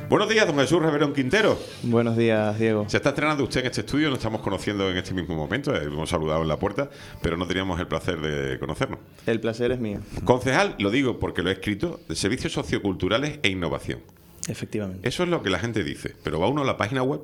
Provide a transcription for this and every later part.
Buenos días, don Jesús Reverón Quintero. Buenos días, Diego. Se está estrenando usted en este estudio, nos estamos conociendo en este mismo momento, hemos saludado en la puerta, pero no teníamos el placer de conocernos. El placer es mío. Concejal, lo digo porque lo he escrito, de Servicios Socioculturales e Innovación. Efectivamente. Eso es lo que la gente dice, pero va uno a la página web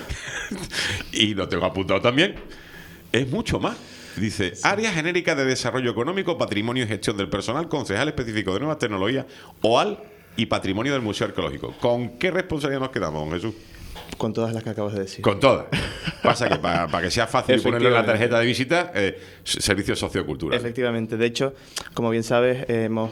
y lo tengo apuntado también, es mucho más. Dice, área genérica de desarrollo económico, patrimonio y gestión del personal, concejal específico de nuevas tecnologías, OAL y patrimonio del Museo Arqueológico. ¿Con qué responsabilidad nos quedamos, don Jesús? Con todas las que acabas de decir. Con todas. Pasa que para que sea fácil ponerlo en la tarjeta de visita, servicios socioculturales. Efectivamente. De hecho, como bien sabes, hemos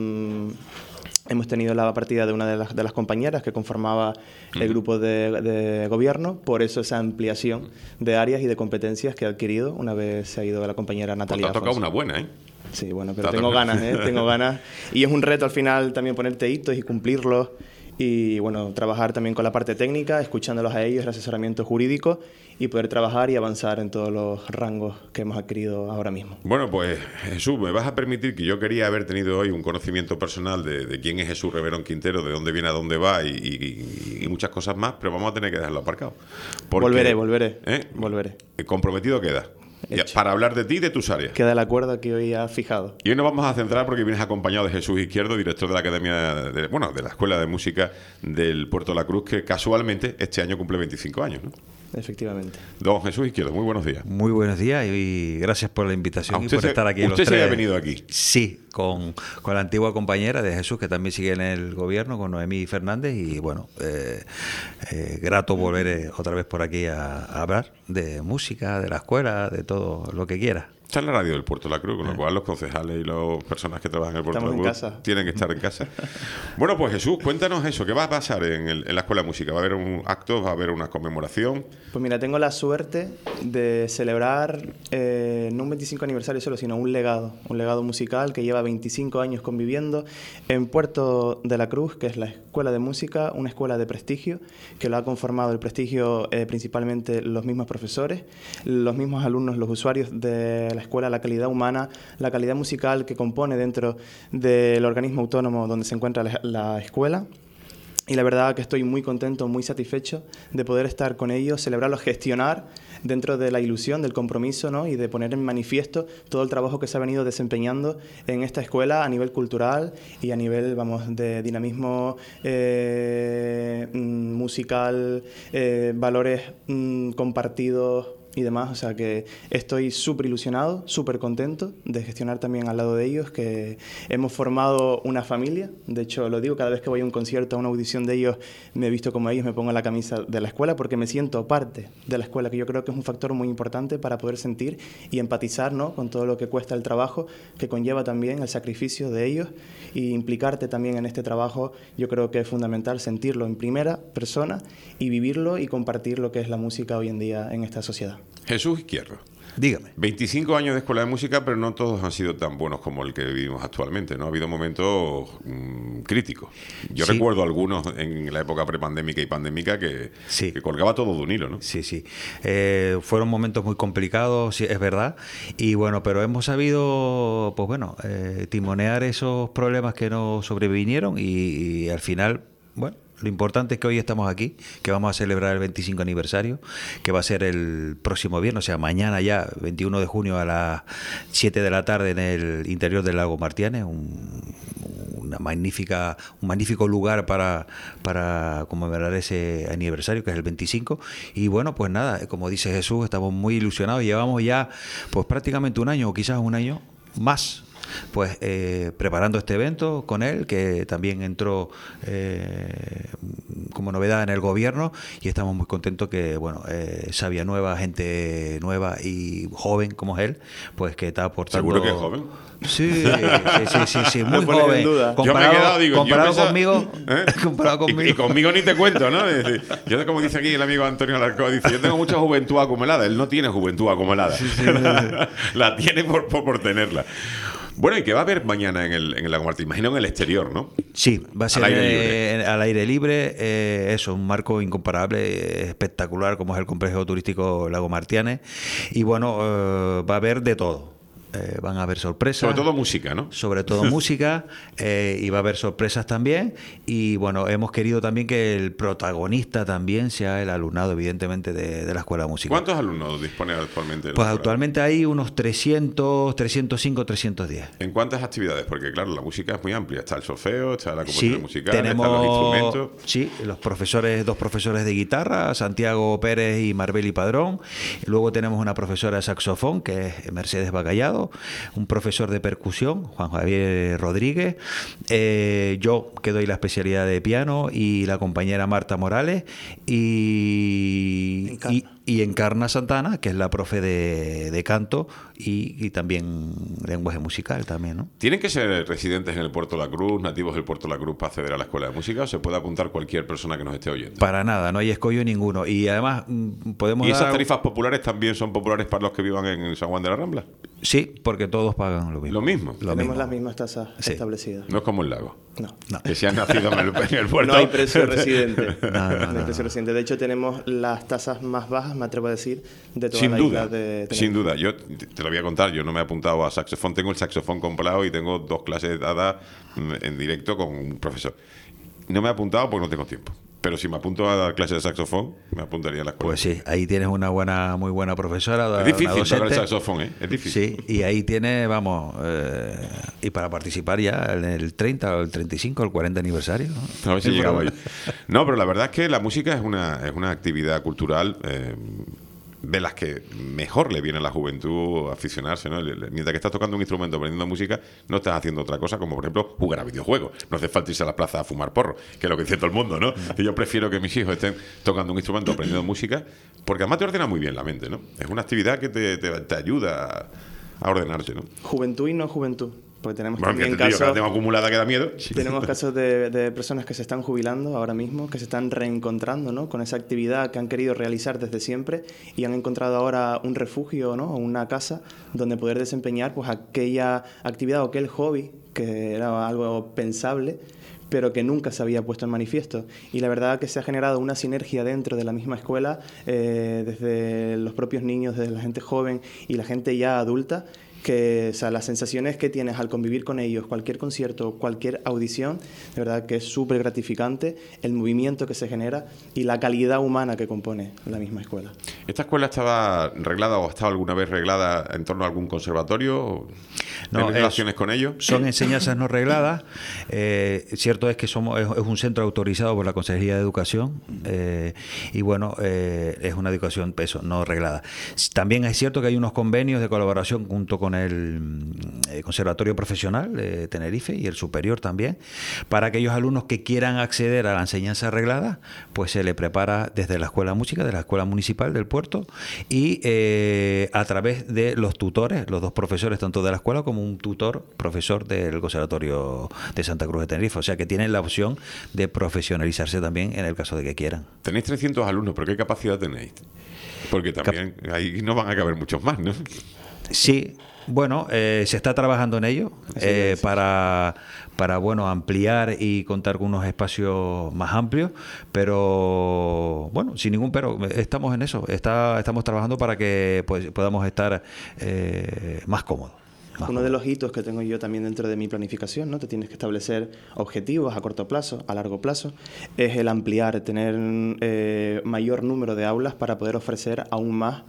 tenido la partida de una de las compañeras que conformaba el grupo de gobierno, por eso esa ampliación de áreas y de competencias que ha adquirido una vez se ha ido la compañera Natalia. Pues te ha tocado una buena, ¿eh? Sí, bueno, pero tengo ganas, tengo ganas. Y es un reto al final también ponerte hitos y cumplirlos. Y bueno, trabajar también con la parte técnica, escuchándolos a ellos, el asesoramiento jurídico y poder trabajar y avanzar en todos los rangos que hemos adquirido ahora mismo. Bueno, pues Jesús, me vas a permitir que yo quería haber tenido hoy un conocimiento personal de quién es Jesús Reverón Quintero, de dónde viene a dónde va y muchas cosas más, pero vamos a tener que dejarlo aparcado. Porque, Volveré. Comprometido queda. Ya, para hablar de ti y de tus áreas. Queda el acuerdo que hoy has fijado. Y hoy nos vamos a centrar porque vienes acompañado de Jesús Izquierdo, director de la Academia, de la Escuela de Música del Puerto de la Cruz, que casualmente este año cumple 25 años, ¿no? Efectivamente. Don Jesús Izquierdo, muy buenos días. Muy buenos días y gracias por la invitación y por estar aquí los tres. ¿Usted se había venido aquí? Sí, con la antigua compañera de Jesús, que también sigue en el gobierno, con Noemí Fernández, y bueno, grato volver otra vez por aquí a hablar de música, de la escuela, de todo lo que quiera. Está en la radio del Puerto de la Cruz, con lo cual los concejales y las personas que trabajan en el Puerto de la Cruz tienen que estar en casa. Bueno, pues Jesús, cuéntanos eso, ¿qué va a pasar en la Escuela de Música? ¿Va a haber un acto, va a haber una conmemoración? Pues mira, tengo la suerte de celebrar no un 25 aniversario solo, sino un legado musical que lleva 25 años conviviendo en Puerto de la Cruz, que es la Escuela de Música, una escuela de prestigio, que lo ha conformado el prestigio principalmente los mismos profesores, los mismos alumnos, los usuarios de la escuela, la calidad humana, la calidad musical que compone dentro del organismo autónomo donde se encuentra la escuela. Y la verdad que estoy muy contento, muy satisfecho de poder estar con ellos, celebrarlos, gestionar dentro de la ilusión, del compromiso, ¿no? Y de poner en manifiesto todo el trabajo que se ha venido desempeñando en esta escuela a nivel cultural y a nivel, de dinamismo musical, valores compartidos y demás, o sea que estoy súper ilusionado, súper contento de gestionar también al lado de ellos, que hemos formado una familia. De hecho, lo digo, cada vez que voy a un concierto, a una audición de ellos, me he visto como ellos, me pongo la camisa de la escuela porque me siento parte de la escuela, que yo creo que es un factor muy importante para poder sentir y empatizar, ¿no?, con todo lo que cuesta el trabajo, que conlleva también el sacrificio de ellos, y implicarte también en este trabajo. Yo creo que es fundamental sentirlo en primera persona y vivirlo y compartir lo que es la música hoy en día en esta sociedad. Jesús Izquierdo. Dígame. 25 años de Escuela de Música, pero no todos han sido tan buenos como el que vivimos actualmente, ¿no? Ha habido momentos críticos. Yo recuerdo algunos en la época prepandémica y pandémica que colgaba todo de un hilo, ¿no? Sí. Fueron momentos muy complicados, sí, es verdad. Y bueno, pero hemos sabido, timonear esos problemas que nos sobrevinieron y al final, bueno, lo importante es que hoy estamos aquí, que vamos a celebrar el 25 aniversario, que va a ser el próximo viernes, o sea, mañana ya, 21 de junio a las 7 de la tarde en el interior del lago Martianes, un magnífico lugar para conmemorar ese aniversario, que es el 25. Y bueno, pues nada, como dice Jesús, estamos muy ilusionados, llevamos ya pues prácticamente un año o quizás un año más pues preparando este evento con él, que también entró como novedad en el gobierno, y estamos muy contentos que, sabia nueva, gente nueva y joven como es él, pues que está aportando. ¿Seguro que es joven? Sí, muy joven. Comparado conmigo. Y conmigo ni te cuento, ¿no? Es decir, yo, como dice aquí el amigo Antonio Alarcón, dice, yo tengo mucha juventud acumulada. Él no tiene juventud acumulada. La tiene por tenerla. Bueno, ¿y qué va a haber mañana en el Lago Martín? Imagino en el exterior, ¿no? Sí, va a ser al aire libre. Eso, un marco incomparable, espectacular, como es el complejo turístico Lago Martianes. Y bueno, va a haber de todo. van a haber sorpresas. Sobre todo música, ¿no? Sobre todo música, y va a haber sorpresas también. Y bueno, hemos querido también que el protagonista también sea el alumnado, evidentemente, de la Escuela de Música. ¿Cuántos alumnos dispone actualmente? Pues actualmente hay unos 300, 305, 310. ¿En cuántas actividades? Porque claro, la música es muy amplia. Está el solfeo, está la composición musical, tenemos, están los instrumentos. Sí, dos profesores de guitarra, Santiago Pérez y Marbeli Padrón. Luego tenemos una profesora de saxofón, que es Mercedes Bacallado, un profesor de percusión, Juan Javier Rodríguez, yo que doy la especialidad de piano, y la compañera Marta Morales, y Encarna Santana, que es la profe de canto y también lenguaje musical también, ¿no? ¿Tienen que ser residentes en el Puerto de la Cruz, nativos del Puerto de la Cruz, para acceder a la Escuela de Música, o se puede apuntar cualquier persona que nos esté oyendo? Para nada, no hay escollo ninguno. Y además podemos ¿Y esas tarifas populares también son populares para los que vivan en San Juan de la Rambla? Sí, porque todos pagan lo mismo. ¿Lo mismo? Tenemos las mismas tasas establecidas. No es como el lago. No. Que si han nacido en el puerto. No hay precio residente. No hay precio residente. De hecho, tenemos las tasas más bajas, me atrevo a decir, de toda Sin la duda, isla de Tenerife. sin duda. Yo te lo voy a contar. Yo no me he apuntado a saxofón. Tengo el saxofón comprado y tengo 2 clases dadas en directo con un profesor. No me he apuntado porque no tengo tiempo. Pero si me apunto a dar clases de saxofón, me apuntaría a la escuela. Pues sí, ahí tienes una muy buena profesora. Es difícil una tocar el docente. saxofón, ¿eh? Es difícil. Sí, y ahí tienes, y para participar ya en el 30 o el 35 o el 40 aniversario, ¿no? A ver si llegamos ahí. No, pero la verdad es que la música es una actividad cultural de las que mejor le viene a la juventud aficionarse, ¿no? Mientras que estás tocando un instrumento, aprendiendo música, no estás haciendo otra cosa, como por ejemplo jugar a videojuegos. No hace falta irse a la plaza a fumar porro, que es lo que dice todo el mundo, ¿no? Y yo prefiero que mis hijos estén tocando un instrumento, aprendiendo música, porque además te ordena muy bien la mente, ¿no? Es una actividad que te ayuda a ordenarse, ¿no? Juventud y no juventud. Porque tenemos Bueno, que también te digo que la casos, tengo acumulada que da miedo. tenemos casos de personas que se están jubilando ahora mismo, que se están reencontrando, ¿no?, con esa actividad que han querido realizar desde siempre y han encontrado ahora un refugio, ¿no?, o una casa donde poder desempeñar pues aquella actividad o aquel hobby que era algo pensable, pero que nunca se había puesto en manifiesto. Y la verdad que se ha generado una sinergia dentro de la misma escuela, desde los propios niños, desde la gente joven y la gente ya adulta, que, o sea, las sensaciones que tienes al convivir con ellos, cualquier concierto, cualquier audición, de verdad que es súper gratificante el movimiento que se genera y la calidad humana que compone la misma escuela. ¿Esta escuela estaba reglada o ha estado alguna vez reglada en torno a algún conservatorio? No, ¿Tienes relaciones con ellos? Son enseñanzas no regladas. Cierto es que es un centro autorizado por la Consejería de Educación, y bueno, es una educación no reglada. También es cierto que hay unos convenios de colaboración junto con el Conservatorio Profesional de Tenerife y el Superior también, para aquellos alumnos que quieran acceder a la enseñanza reglada, pues se le prepara desde la Escuela de Música, de la Escuela Municipal del Puerto, y a través de los tutores, los 2 profesores tanto de la escuela como un tutor profesor del Conservatorio de Santa Cruz de Tenerife. O sea que tienen la opción de profesionalizarse también en el caso de que quieran. Tenéis 300 alumnos, pero ¿qué capacidad tenéis? Porque también ahí no van a caber muchos más, ¿no? Sí, bueno, se está trabajando en ello para bueno, ampliar y contar con unos espacios más amplios, pero bueno, sin ningún pero, estamos en eso, estamos trabajando para que pues, podamos estar más cómodos. Uno de los hitos que tengo yo también dentro de mi planificación, ¿no?, te tienes que establecer objetivos a corto plazo, a largo plazo, es el ampliar, tener mayor número de aulas para poder ofrecer aún más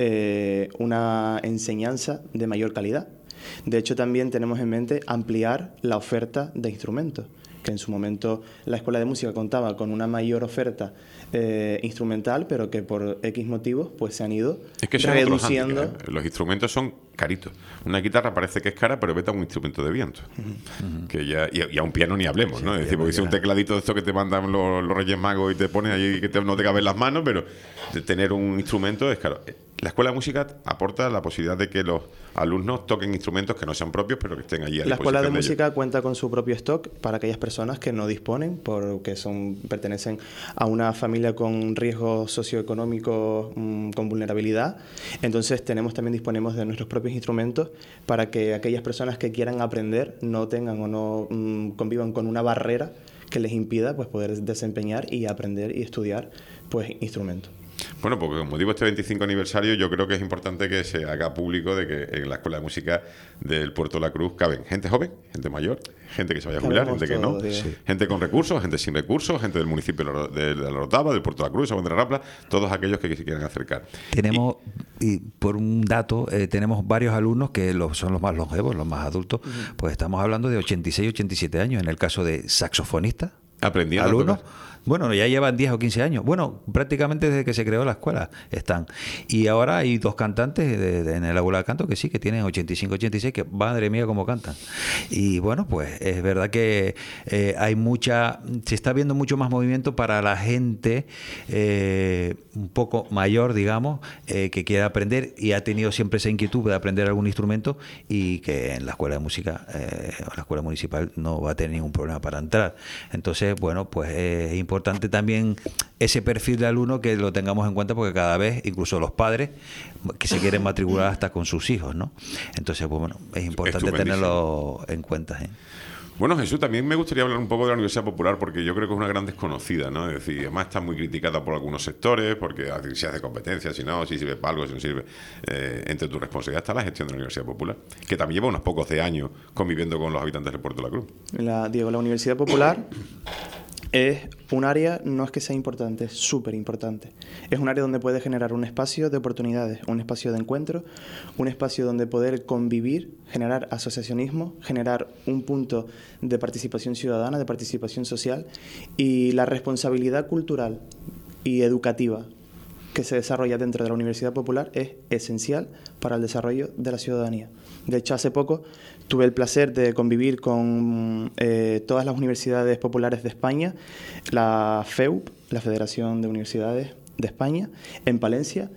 una enseñanza de mayor calidad. De hecho, también tenemos en mente ampliar la oferta de instrumentos, que en su momento la Escuela de Música contaba con una mayor oferta instrumental, pero que por X motivos pues se han ido reduciendo. Los instrumentos son caritos. Una guitarra parece que es cara, pero vete a un instrumento de viento. Que ya, y a un piano ni hablemos, ¿no? Es decir, porque si un tecladito de esto que te mandan los Reyes Magos y te pones allí que no te caben las manos, pero de tener un instrumento es caro. La Escuela de Música aporta la posibilidad de que los alumnos toquen instrumentos que no sean propios, pero que estén allí a disposición. La Escuela de Música ellos. cuenta con su propio stock para aquellas personas que no disponen, porque pertenecen a una familia con riesgos socioeconómicos, con vulnerabilidad. Entonces disponemos de nuestros propios instrumentos para que aquellas personas que quieran aprender no tengan o no convivan con una barrera que les impida pues poder desempeñar y aprender y estudiar pues instrumentos. Bueno, porque como digo, este 25 aniversario yo creo que es importante que se haga público de que en la Escuela de Música del Puerto de la Cruz caben gente joven, gente mayor, gente que se vaya a jubilar, gente que no, gente con recursos, gente sin recursos, gente del municipio de la Orotava, del Puerto de la Cruz, Sabón de la Rapla, todos aquellos que se quieran acercar. Tenemos, y por un dato, tenemos varios alumnos que son los más longevos, los más adultos, pues estamos hablando de 86, 87 años, en el caso de saxofonistas, Aprendiendo alumnos. Bueno, ya llevan 10 o 15 años. Bueno, prácticamente desde que se creó la escuela están. Y ahora hay 2 cantantes en el aula de canto que sí, que tienen 85, 86, que madre mía cómo cantan. Y bueno, pues es verdad que se está viendo mucho más movimiento para la gente un poco mayor, digamos, que quiere aprender y ha tenido siempre esa inquietud de aprender algún instrumento y que en la escuela de música, o la escuela municipal, no va a tener ningún problema para entrar. Entonces, bueno, pues es importante también ese perfil de alumno que lo tengamos en cuenta, porque cada vez, incluso los padres que se quieren matricular hasta con sus hijos, ¿no? Entonces, pues bueno, es importante tenerlo en cuenta, ¿eh? Bueno, Jesús, también me gustaría hablar un poco de la Universidad Popular, porque yo creo que es una gran desconocida, ¿no? Es decir, además está muy criticada por algunos sectores, porque si hace competencia, si no, si sirve para algo, si no sirve. Entre tu responsabilidad está la gestión de la Universidad Popular, que también lleva unos pocos de años conviviendo con los habitantes del Puerto de la Cruz. Diego, la Universidad Popular es un área, no es que sea importante, es súper importante. Es un área donde puedes generar un espacio de oportunidades, un espacio de encuentro, un espacio donde poder convivir, generar asociacionismo, generar un punto de participación ciudadana, de participación social, y la responsabilidad cultural y educativa que se desarrolla dentro de la Universidad Popular es esencial para el desarrollo de la ciudadanía. De hecho, hace poco tuve el placer de convivir con todas las universidades populares de España, la FEUP, la Federación de Universidades de España, en Palencia,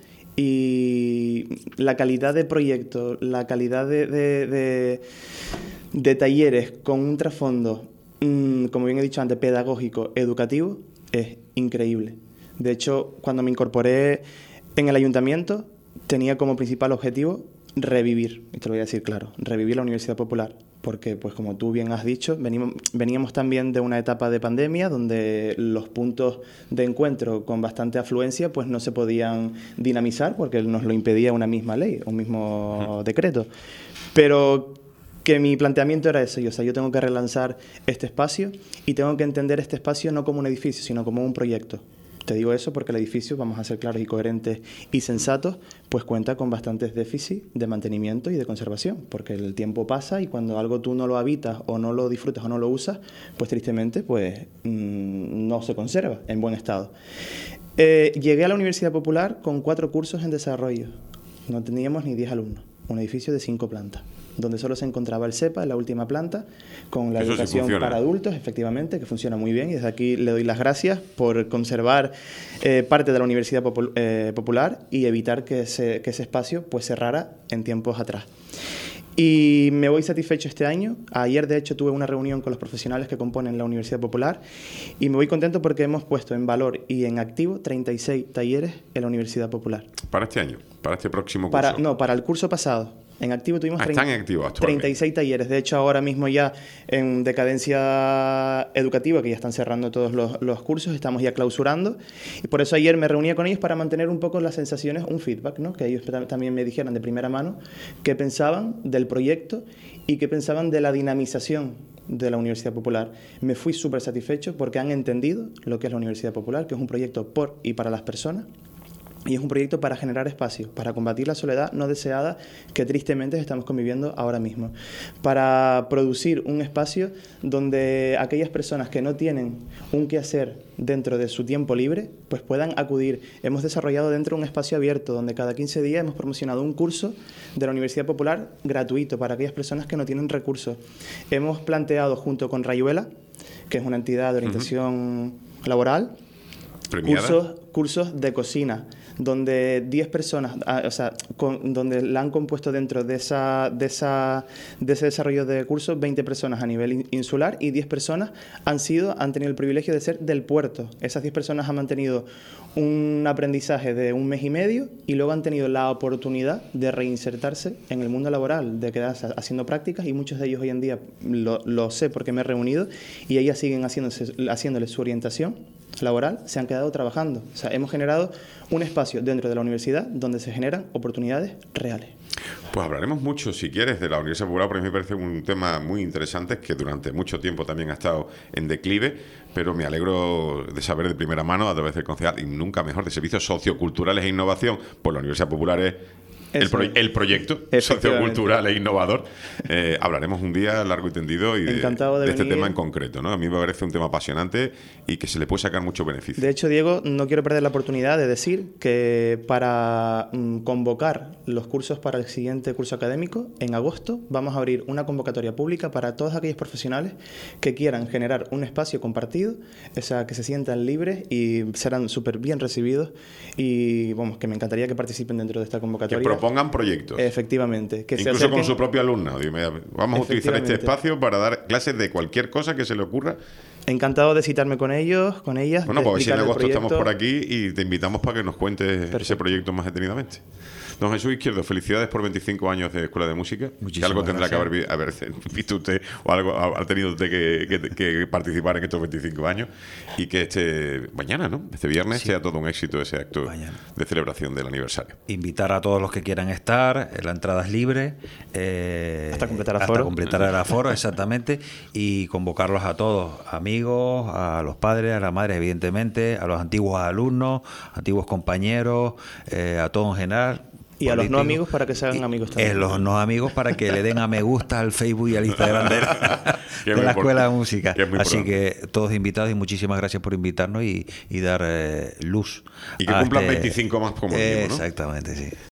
y la calidad de proyectos, la calidad de talleres con un trasfondo, como bien he dicho antes, pedagógico, educativo, es increíble. De hecho, cuando me incorporé en el ayuntamiento, tenía como principal objetivo revivir, y te lo voy a decir claro, revivir la Universidad Popular, porque, pues como tú bien has dicho, veníamos también de una etapa de pandemia donde los puntos de encuentro con bastante afluencia pues no se podían dinamizar porque nos lo impedía una misma ley, un mismo decreto. Pero que mi planteamiento era ese, o sea, yo tengo que relanzar este espacio y tengo que entender este espacio no como un edificio, sino como un proyecto. Te digo eso porque el edificio, vamos a ser claros y coherentes y sensatos, pues cuenta con bastantes déficits de mantenimiento y de conservación, porque el tiempo pasa y cuando algo tú no lo habitas o no lo disfrutas o no lo usas, pues tristemente pues no se conserva en buen estado. Llegué a la Universidad Popular con 4 cursos en desarrollo. No teníamos ni 10 alumnos. Un edificio de 5 plantas, donde solo se encontraba el SEPA en la última planta, con la educación para adultos, efectivamente, que funciona muy bien. Y desde aquí le doy las gracias por conservar parte de la Universidad Popular y evitar que ese espacio pues cerrara en tiempos atrás. Y me voy satisfecho este año. Ayer, de hecho, tuve una reunión con los profesionales que componen la Universidad Popular y me voy contento porque hemos puesto en valor y en activo 36 talleres en la Universidad Popular. ¿Para este año? ¿Para este próximo curso? No, para el curso pasado. En activo tuvimos están en activo actualmente. 36 talleres. De hecho, ahora mismo ya en decadencia educativa, que ya están cerrando todos los cursos, estamos ya clausurando. Y por eso ayer me reuní con ellos para mantener un poco las sensaciones, un feedback, ¿no? Que ellos también me dijeran de primera mano qué pensaban del proyecto y qué pensaban de la dinamización de la Universidad Popular. Me fui súper satisfecho porque han entendido lo que es la Universidad Popular, que es un proyecto por y para las personas. Y es un proyecto para generar espacio, para combatir la soledad no deseada que tristemente estamos conviviendo ahora mismo, para producir un espacio donde aquellas personas que no tienen un quehacer dentro de su tiempo libre, pues puedan acudir. Hemos desarrollado dentro un espacio abierto donde cada 15 días hemos promocionado un curso de la Universidad Popular gratuito para aquellas personas que no tienen recursos. Hemos planteado junto con Rayuela, que es una entidad de orientación laboral, cursos de cocina, donde 10 personas, donde la han compuesto dentro de ese desarrollo de cursos 20 personas a nivel insular y 10 personas han tenido el privilegio de ser del puerto. Esas 10 personas han mantenido un aprendizaje de 1 mes y medio y luego han tenido la oportunidad de reinsertarse en el mundo laboral, de quedarse haciendo prácticas y muchos de ellos hoy en día, lo sé porque me he reunido y ellas siguen haciéndole su orientación laboral se han quedado trabajando. O sea, hemos generado un espacio dentro de la universidad donde se generan oportunidades reales. Pues hablaremos mucho, si quieres, de la Universidad Popular, porque a mí me parece un tema muy interesante, que durante mucho tiempo también ha estado en declive, pero me alegro de saber de primera mano, a través del concejal, y nunca mejor, de servicios socioculturales e innovación, pues la Universidad Popular es el proyecto sociocultural e innovador. Hablaremos un día largo y tendido y de este tema en concreto, ¿no? A mí me parece un tema apasionante y que se le puede sacar mucho beneficio. De hecho, Diego, no quiero perder la oportunidad de decir que para convocar los cursos para el siguiente curso académico, en agosto vamos a abrir una convocatoria pública para todos aquellos profesionales que quieran generar un espacio compartido, o sea, que se sientan libres y serán súper bien recibidos, y vamos, que me encantaría que participen dentro de esta convocatoria. Pongan proyectos. Efectivamente. Que incluso con su propio alumno. Vamos a utilizar este espacio para dar clases de cualquier cosa que se le ocurra. Encantado de citarme con ellos, con ellas. Bueno, pues si en agosto estamos por aquí y te invitamos para que nos cuentes ese proyecto más detenidamente. Don Jesús Izquierdo, felicidades por 25 años de Escuela de Música. Muchísimas que algo tendrá gracias. que haber visto usted o algo ha tenido usted que participar en estos 25 años y que mañana, ¿no? Este viernes sea todo un éxito ese acto de celebración del aniversario. Invitar a todos los que quieran estar, la entrada es libre. Hasta completar aforo. Hasta completar el aforo, exactamente. Y convocarlos a todos, amigos, a los padres, a las madres, evidentemente, a los antiguos alumnos, antiguos compañeros, a todos en general. Y a los no amigos para que se hagan amigos también. Los no amigos para que le den a me gusta al Facebook y al Instagram de la Escuela de Música. Así que todos invitados y muchísimas gracias por invitarnos y dar luz. Y que cumplan 25 más como mínimo, ¿no? Exactamente, sí.